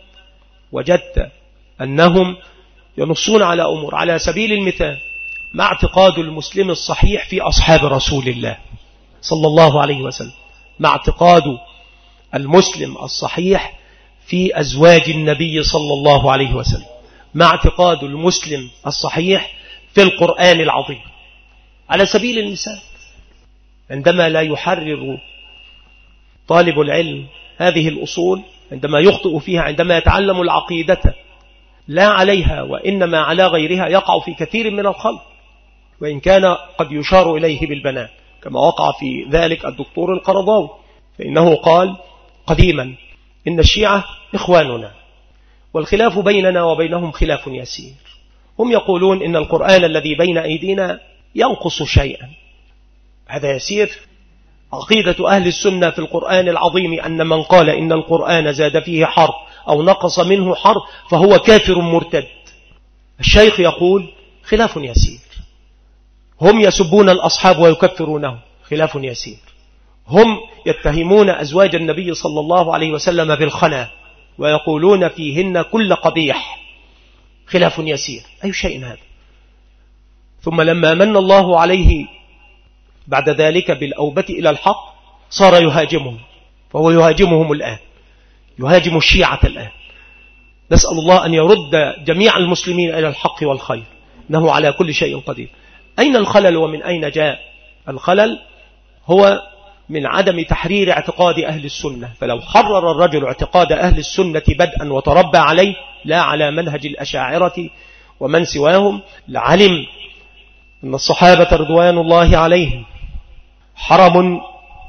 وجدت أنهم ينصون على أمور. على سبيل المثال مع اعتقاد المسلم الصحيح في أصحاب رسول الله صلى الله عليه وسلم، مع اعتقاد المسلم الصحيح في أزواج النبي صلى الله عليه وسلم، مع اعتقاد المسلم الصحيح في القرآن العظيم. على سبيل المثال عندما لا يحرر طالب العلم هذه الأصول، عندما يخطئ فيها، عندما يتعلم العقيدة لا عليها وإنما على غيرها، يقع في كثير من الخلط، وإن كان قد يشار إليه بالبنان كما وقع في ذلك الدكتور القرضاوي، فإنه قال قديما إن الشيعة إخواننا والخلاف بيننا وبينهم خلاف يسير. هم يقولون إن القرآن الذي بين أيدينا ينقص شيئا، هذا يسير. عقيدة أهل السنة في القرآن العظيم أن من قال إن القرآن زاد فيه حرف أو نقص منه حرف فهو كافر مرتد. الشيخ يقول خلاف يسير. هم يسبون الأصحاب ويكفرونهم، خلاف يسير. هم يتهمون أزواج النبي صلى الله عليه وسلم بالخنا ويقولون فيهن كل قبيح، خلاف يسير. أي شيء هذا؟ ثم لما من الله عليه بعد ذلك بالأوبة إلى الحق صار يهاجمهم، فهو يهاجمهم الآن، يهاجم الشيعة الآن. نسأل الله أن يرد جميع المسلمين إلى الحق والخير، إنه على كل شيء قدير. أين الخلل ومن أين جاء الخلل؟ هو من عدم تحرير اعتقاد أهل السنة. فلو حرر الرجل اعتقاد أهل السنة بدءا وتربى عليه لا على منهج الأشاعرة ومن سواهم لعلم أن الصحابة رضوان الله عليهم حرم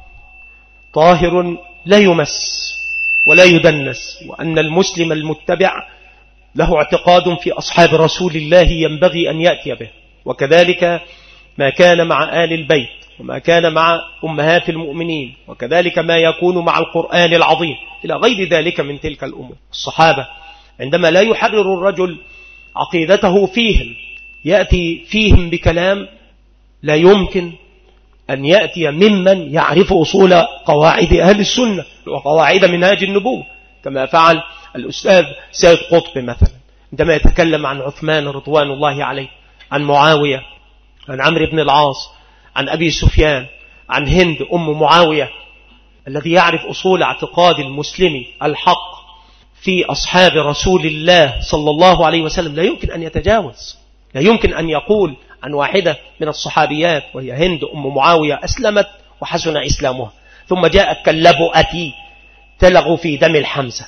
طاهر لا يمس ولا يدنس، وأن المسلم المتبع له اعتقاد في أصحاب رسول الله ينبغي أن يأتي به، وكذلك ما كان مع آل البيت وما كان مع أمهات المؤمنين، وكذلك ما يكون مع القرآن العظيم إلى غير ذلك من تلك الأمور. الصحابة عندما لا يحرر الرجل عقيدته فيهم يأتي فيهم بكلام لا يمكن أن يأتي ممن يعرف أصول قواعد أهل السنة وقواعد منهاج النبوة، كما فعل الأستاذ سيد قطب مثلا عندما يتكلم عن عثمان رضوان الله عليه، عن معاوية، عن عمرو بن العاص، عن أبي سفيان، عن هند أم معاوية. الذي يعرف أصول اعتقاد المسلم الحق في أصحاب رسول الله صلى الله عليه وسلم لا يمكن أن يتجاوز، لا يمكن أن يقول عن واحدة من الصحابيات وهي هند أم معاوية أسلمت وحسن إسلامها ثم جاءت كاللبؤة تلغ في دم الحمزة.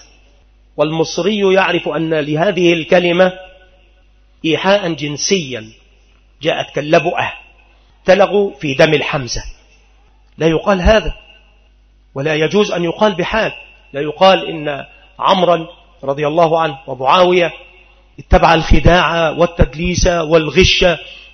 والمصري يعرف أن لهذه الكلمة إيحاء جنسيا، جاءت كاللبؤة تلغ في دم الحمزة. لا يقال هذا، ولا يجوز أن يقال بحال. لا يقال إن عمرا رضي الله عنه ومعاوية اتبع الخداع والتدليس والغش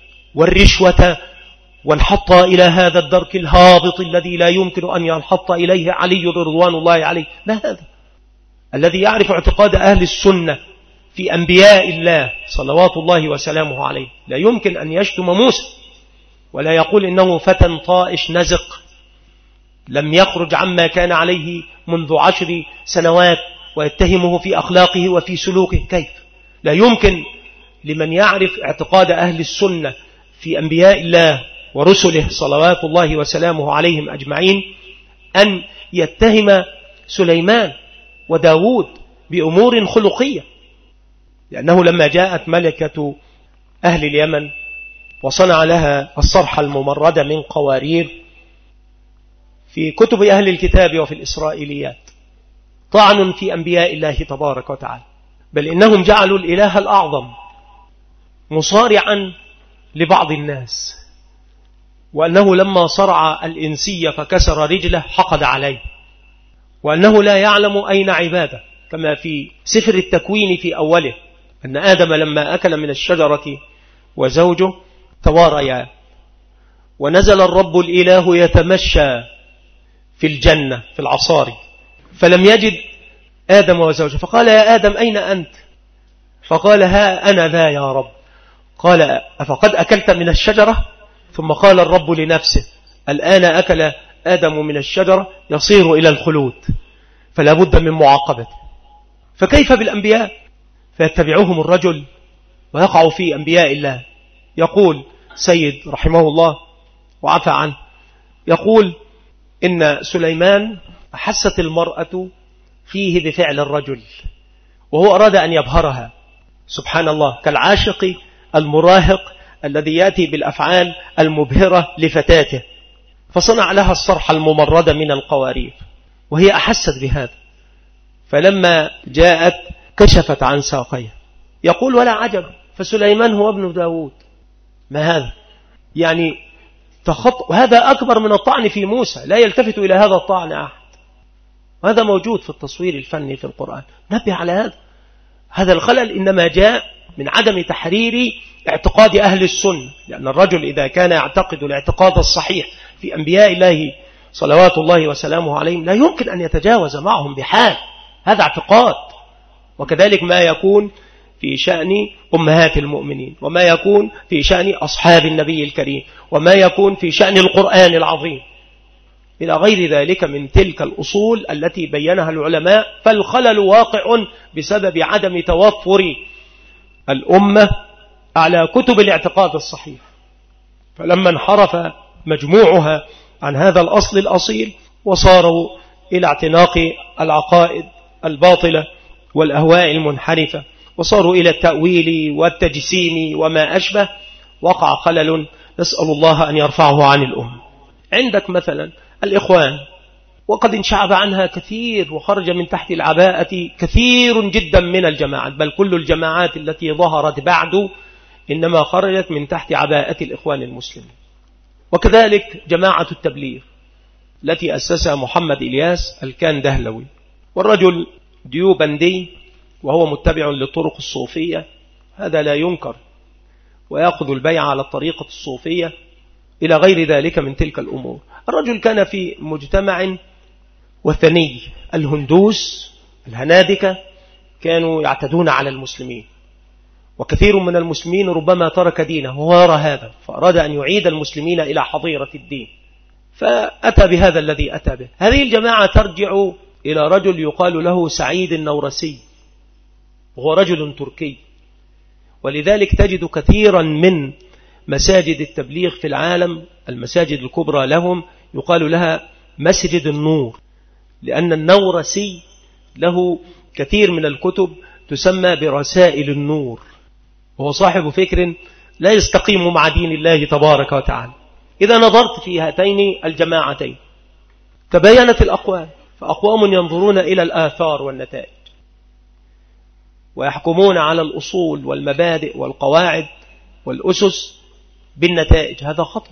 والرشوة وانحط إلى هذا الدرك الهابط الذي لا يمكن أن ينحط إليه علي رضوان الله عليه. ما هذا؟ الذي يعرف اعتقاد أهل السنة في أنبياء الله صلوات الله وسلامه عليه لا يمكن أن يشتم موسى ولا يقول إنه فتى طائش نزق لم يخرج عما كان عليه منذ عشر سنوات ويتهمه في أخلاقه وفي سلوكه. كيف؟ لا يمكن لمن يعرف اعتقاد أهل السنة في أنبياء الله ورسله صلوات الله وسلامه عليهم أجمعين أن يتهم سليمان وداود بأمور خلقية، لأنه لما جاءت ملكة أهل اليمن وصنع لها الصرح الممرد من قوارير، في كتب أهل الكتاب وفي الإسرائيليات طعن في أنبياء الله تبارك وتعالى، بل إنهم جعلوا الإله الأعظم مصارعا لبعض الناس، وأنه لما صرع الإنسية فكسر رجله حقد عليه، وأنه لا يعلم أين عباده، كما في سفر التكوين في أوله أن آدم لما أكل من الشجرة وزوجه تواريا، ونزل الرب الإله يتمشى في الجنة في العصاري فلم يجد آدم وزوجه، فقال يا آدم أين أنت؟ فقال ها أنا ذا يا رب. قال أفقد أكلت من الشجرة؟ ثم قال الرب لنفسه الآن أكل آدم من الشجرة يصير إلى الخلود فلا بد من معاقبته. فكيف بالأنبياء؟ فيتبعوهم الرجل ويقع في أنبياء الله. يقول سيد رحمه الله وعفى عنه، يقول إن سليمان أحست المرأة فيه بفعل الرجل وهو أراد أن يبهرها، سبحان الله، كالعاشق المراهق الذي يأتي بالأفعال المبهرة لفتاته، فصنع لها الصرح الممرد من القوارير وهي أحست بهذا، فلما جاءت كشفت عن ساقيها. يقول ولا عجب، فسليمان هو ابن داود. ما هذا؟ يعني تخط... هذا أكبر من الطعن في موسى، لا يلتفت إلى هذا الطعن أحد. وهذا موجود في التصوير الفني في القرآن. نبه على هذا. هذا الخلل إنما جاء من عدم تحرير اعتقاد أهل السنة، لأن الرجل إذا كان يعتقد الاعتقاد الصحيح في أنبياء الله صلوات الله وسلامه عليهم لا يمكن أن يتجاوز معهم بحال، هذا اعتقاد. وكذلك ما يكون في شأن أمهات المؤمنين، وما يكون في شأن أصحاب النبي الكريم، وما يكون في شأن القرآن العظيم، إلى غير ذلك من تلك الأصول التي بينها العلماء. فالخلل واقع بسبب عدم توفر الأمة على كتب الاعتقاد الصحيح، فلما انحرف مجموعها عن هذا الأصل الأصيل وصاروا إلى اعتناق العقائد الباطلة والأهواء المنحرفة، وصاروا إلى التأويل والتجسيم وما أشبه، وقع خلل نسأل الله أن يرفعه عن الأمة. عندك مثلا الإخوان وقد انشعب عنها كثير وخرج من تحت العباءة كثير جدا من الجماعات، بل كل الجماعات التي ظهرت بعد إنما خرجت من تحت عباءة الإخوان المسلمين. وكذلك جماعة التبليغ التي أسسها محمد إلياس الكندهلوي، والرجل ديوبندي وهو متبع للطرق الصوفية، هذا لا ينكر، ويأخذ البيع على الطريقة الصوفية إلى غير ذلك من تلك الأمور. الرجل كان في مجتمع وثني، الهندوس الهنادكة كانوا يعتدون على المسلمين، وكثير من المسلمين ربما ترك دينه ويرى هذا، فأراد أن يعيد المسلمين إلى حظيرة الدين، فأتى بهذا الذي أتى به. هذه الجماعة ترجع إلى رجل يقال له سعيد النورسي، وهو رجل تركي، ولذلك تجد كثيرا من مساجد التبليغ في العالم، المساجد الكبرى لهم يقال لها مسجد النور، لأن النورسي له كثير من الكتب تسمى برسائل النور، وهو صاحب فكر لا يستقيم مع دين الله تبارك وتعالى. إذا نظرت في هاتين الجماعتين تباينت الأقوال، فأقوام ينظرون إلى الآثار والنتائج ويحكمون على الأصول والمبادئ والقواعد والأسس بالنتائج، هذا خطأ.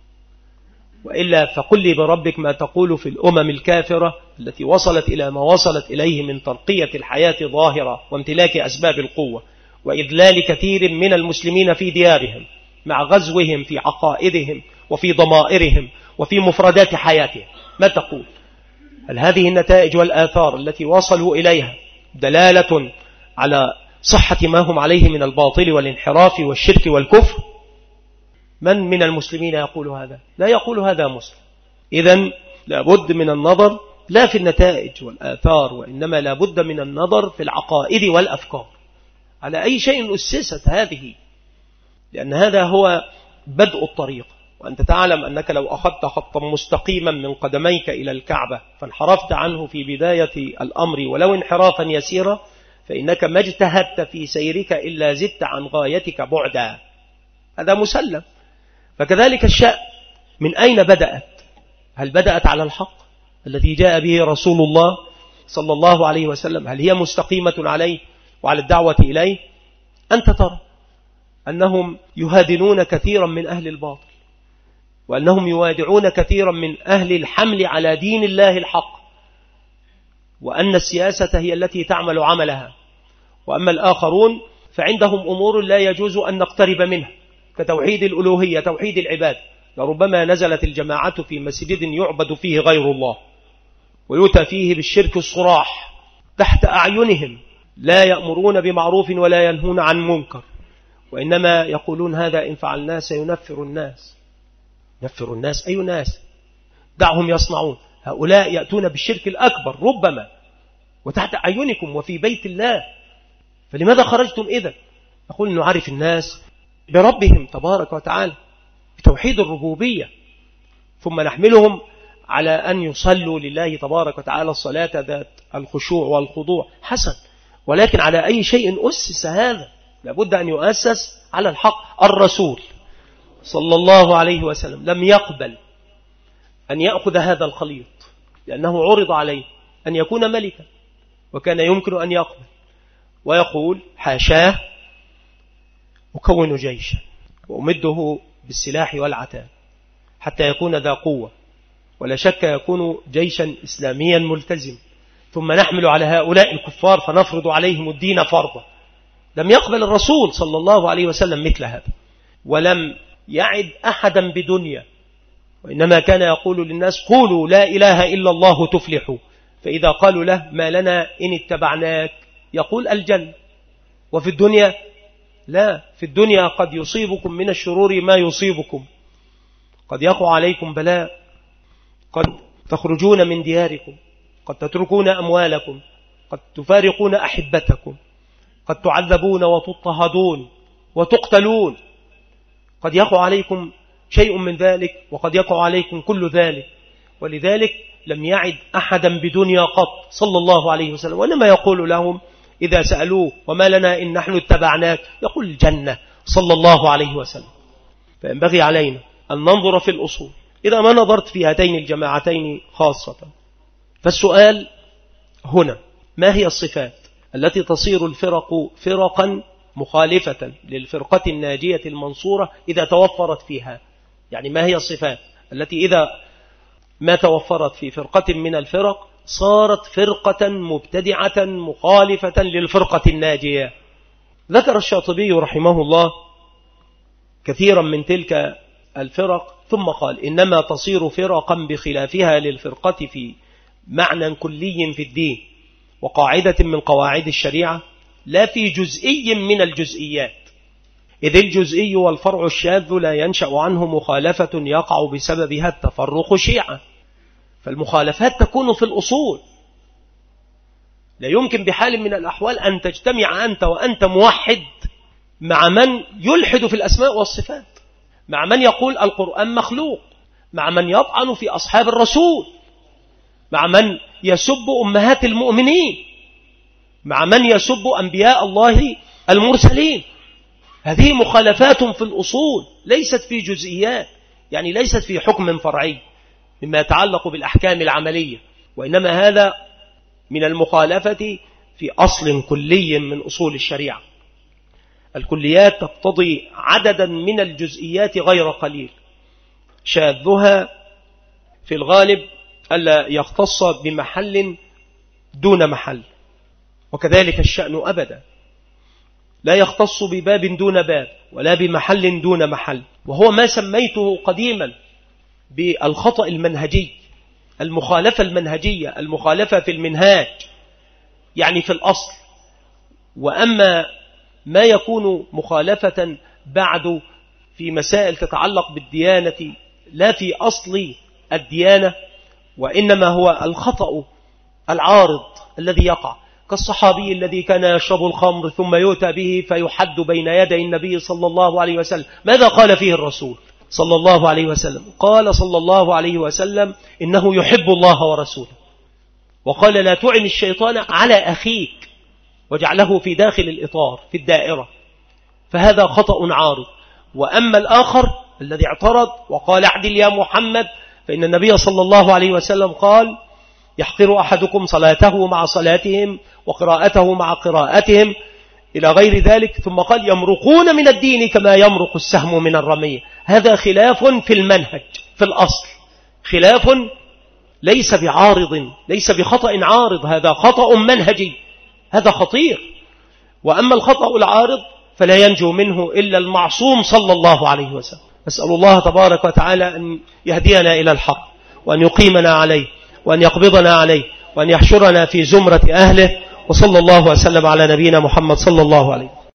وإلا فقل لي بربك ما تقول في الأمم الكافرة التي وصلت إلى ما وصلت إليه من ترقية الحياة ظاهرة وامتلاك أسباب القوة وإذلال كثير من المسلمين في ديارهم مع غزوهم في عقائدهم وفي ضمائرهم وفي مفردات حياتهم، ما تقول؟ هل هذه النتائج والآثار التي وصلوا إليها دلالة على صحة ما هم عليه من الباطل والانحراف والشرك والكفر؟ من من المسلمين يقول هذا؟ لا يقول هذا مسلم. إذن لابد من النظر لا في النتائج والآثار، وإنما لابد من النظر في العقائد والأفكار، على أي شيء أسست هذه، لأن هذا هو بدء الطريق. وأنت تعلم أنك لو أخذت خطا مستقيما من قدميك إلى الكعبة فانحرفت عنه في بداية الأمر ولو انحرافا يسيرا، فإنك ما اجتهدت في سيرك إلا زدت عن غايتك بعدا، هذا مسلم. فكذلك الشأن، من أين بدأت؟ هل بدأت على الحق الذي جاء به رسول الله صلى الله عليه وسلم؟ هل هي مستقيمة عليه وعلى الدعوة إليه؟ أنت ترى أنهم يهادنون كثيرا من أهل الباطل، وأنهم يوادعون كثيرا من أهل الحمل على دين الله الحق، وأن السياسة هي التي تعمل عملها، وأما الآخرون فعندهم أمور لا يجوز أن نقترب منها كتوحيد الألوهية، توحيد العباد. لربما نزلت الجماعة في مسجد يعبد فيه غير الله ويؤتى فيه بالشرك الصراح تحت أعينهم، لا يأمرون بمعروف ولا ينهون عن منكر، وإنما يقولون هذا إن فعلنا سينفر الناس. نفر الناس؟ أي ناس؟ دعهم يصنعون، هؤلاء يأتون بالشرك الأكبر ربما وتحت أعينكم وفي بيت الله، فلماذا خرجتم إذن؟ أقول نعرف الناس بربهم تبارك وتعالى بتوحيد الربوبية، ثم نحملهم على أن يصلوا لله تبارك وتعالى الصلاة ذات الخشوع والخضوع، حسن، ولكن على أي شيء أسس هذا؟ لابد أن يؤسس على الحق. الرسول صلى الله عليه وسلم لم يقبل أن يأخذ هذا الخليط، لأنه عرض عليه أن يكون ملكا، وكان يمكن أن يقبل ويقول حاشاه أكون جيشا وأمده بالسلاح والعتاد حتى يكون ذا قوة، ولا شك يكون جيشا إسلاميا ملتزم، ثم نحمل على هؤلاء الكفار فنفرض عليهم الدين فرضا. لم يقبل الرسول صلى الله عليه وسلم مثل هذا، ولم يعد أحدا بدنيا، وإنما كان يقول للناس قولوا لا إله إلا الله تفلحوا، فإذا قالوا له ما لنا إن اتبعناك يقول الجنة. وفي الدنيا لا، في الدنيا قد يصيبكم من الشرور ما يصيبكم، قد يقع عليكم بلاء، قد تخرجون من دياركم، قد تتركون أموالكم، قد تفارقون أحبتكم، قد تعذبون وتضطهدون وتقتلون، قد يقع عليكم شيء من ذلك وقد يقع عليكم كل ذلك. ولذلك لم يعد أحدا بدنيا قط صلى الله عليه وسلم، وإنما يقول لهم إذا سألوه وما لنا إن نحن اتبعناك يقول الجنة صلى الله عليه وسلم. فينبغي علينا أن ننظر في الأصول. إذا ما نظرت في هاتين الجماعتين خاصة فالسؤال هنا: ما هي الصفات التي تصير الفرق فرقا مخالفة للفرقة الناجية المنصورة إذا توفرت فيها؟ يعني ما هي الصفات التي إذا ما توفرت في فرقة من الفرق صارت فرقة مبتدعة مخالفة للفرقة الناجية؟ ذكر الشاطبي رحمه الله كثيرا من تلك الفرق، ثم قال: إنما تصير فرقا بخلافها للفرقة في معنى كلي في الدين وقاعدة من قواعد الشريعة، لا في جزئي من الجزئيات، إذ الجزئي والفرع الشاذ لا ينشأ عنه مخالفة يقع بسببها التفرق شيعا. فالمخالفات تكون في الأصول، لا يمكن بحال من الأحوال أن تجتمع أنت وأنت موحد مع من يلحد في الأسماء والصفات، مع من يقول القرآن مخلوق، مع من يطعن في أصحاب الرسول، مع من يسب أمهات المؤمنين، مع من يسب أنبياء الله المرسلين. هذه مخالفات في الأصول ليست في جزئيات، يعني ليست في حكم فرعي مما يتعلق بالأحكام العملية، وإنما هذا من المخالفة في أصل كلي من أصول الشريعة. الكليات تقتضي عددا من الجزئيات غير قليل، شاذها في الغالب ألا يختص بمحل دون محل، وكذلك الشأن أبدا، لا يختص بباب دون باب ولا بمحل دون محل، وهو ما سميته قديما بالخطأ المنهجي، المخالفة المنهجية، المخالفة في المنهاج، يعني في الأصل. وأما ما يكون مخالفة بعد في مسائل تتعلق بالديانة لا في أصل الديانة، وإنما هو الخطأ العارض الذي يقع، كالصحابي الذي كان يشرب الخمر ثم يؤتى به فيحد بين يدي النبي صلى الله عليه وسلم. ماذا قال فيه الرسول صلى الله عليه وسلم؟ قال صلى الله عليه وسلم: إنه يحب الله ورسوله، وقال: لا تعن الشيطان على أخيك، وجعله في داخل الإطار في الدائرة. فهذا خطأ عارض. وأما الآخر الذي اعترض وقال: اعدل يا محمد، فإن النبي صلى الله عليه وسلم قال: يحقر أحدكم صلاته مع صلاتهم وقراءته مع قراءتهم إلى غير ذلك، ثم قال: يمرقون من الدين كما يمرق السهم من الرمية. هذا خلاف في المنهج في الأصل، خلاف ليس بعارض، ليس بخطأ عارض، هذا خطأ منهجي، هذا خطير. وأما الخطأ العارض فلا ينجو منه إلا المعصوم صلى الله عليه وسلم. أسأل الله تبارك وتعالى أن يهدينا إلى الحق، وأن يقيمنا عليه، وأن يقبضنا عليه، وأن يحشرنا في زمرة أهله. وصلى الله وسلم على نبينا محمد صلى الله عليه وسلم.